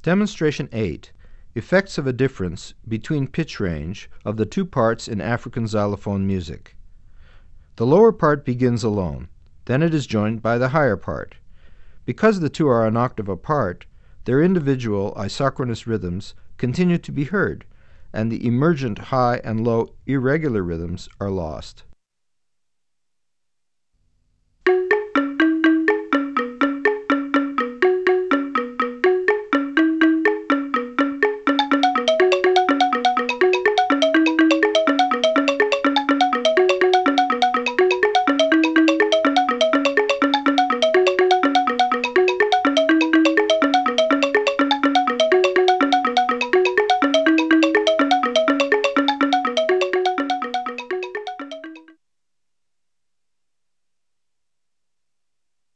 Demonstration 8. Effects of a difference between pitch range of the two parts in African xylophone music. The lower part begins alone. Then it is joined by the higher part. Because the two are an octave apart, their individual isochronous rhythms continue to be heard, and the emergent high and low irregular rhythms are lost.